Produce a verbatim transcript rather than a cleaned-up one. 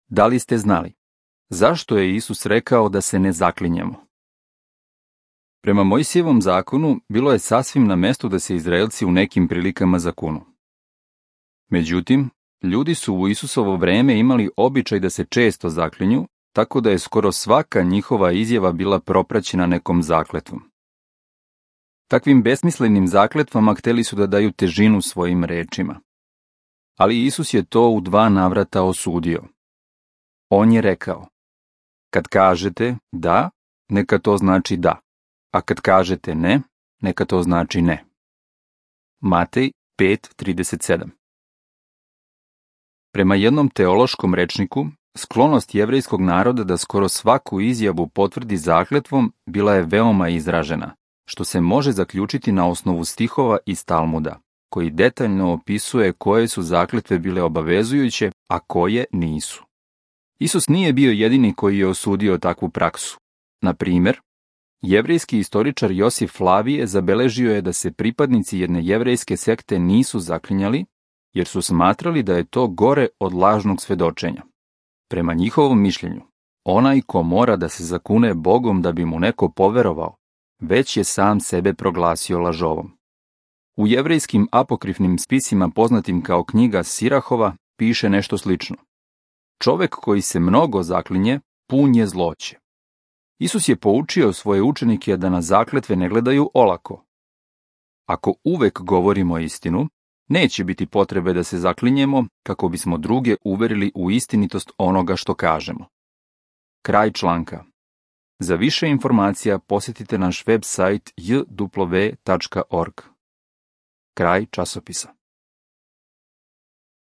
Da li ste znali? Zašto je Isus rekao da se ne zaklinjemo? Prema Mojsijevom zakonu, bilo je sasvim na mestu da se Izraelci u nekim prilikama zakunu. Međutim, ljudi su u Isusovo vreme imali običaj da se često zaklinju, tako da je skoro svaka njihova izjava bila propraćena nekom zakletvom. Takvim besmislenim zakletvama hteli su da daju težinu svojim rečima. Ali Isus je to u dva navrata osudio. On je rekao: kad kažete da, neka to znači da, a kad kažete ne, neka to znači ne. Matej pet trideset sedam. Prema jednom teološkom rečniku, sklonost jevrejskog naroda da skoro svaku izjavu potvrdi zakletvom bila je veoma izražena, što se može zaključiti na osnovu stihova iz Talmuda, koji detaljno opisuje koje su zakletve bile obavezujuće, a koje nisu. Isus nije bio jedini koji je osudio takvu praksu. Na primjer, jevrejski istoričar Josif Flavije zabeležio je da se pripadnici jedne jevrejske sekte nisu zaklinjali, jer su smatrali da je to gore od lažnog svedočenja. Prema njihovom mišljenju, onaj ko mora da se zakune Bogom da bi mu neko poverovao, već je sam sebe proglasio lažovom. U jevrejskim apokrifnim spisima poznatim kao knjiga Sirahova piše nešto slično. Čovek koji se mnogo zaklinje, pun je zloće. Isus je poučio svoje učenike da na zakletve ne gledaju olako. Ako uvek govorimo istinu, neće biti potrebe da se zaklinjemo kako bismo druge uverili u istinitost onoga što kažemo. Kraj članka. Za više informacija posjetite naš web sajt j w tačka org. Kraj časopisa.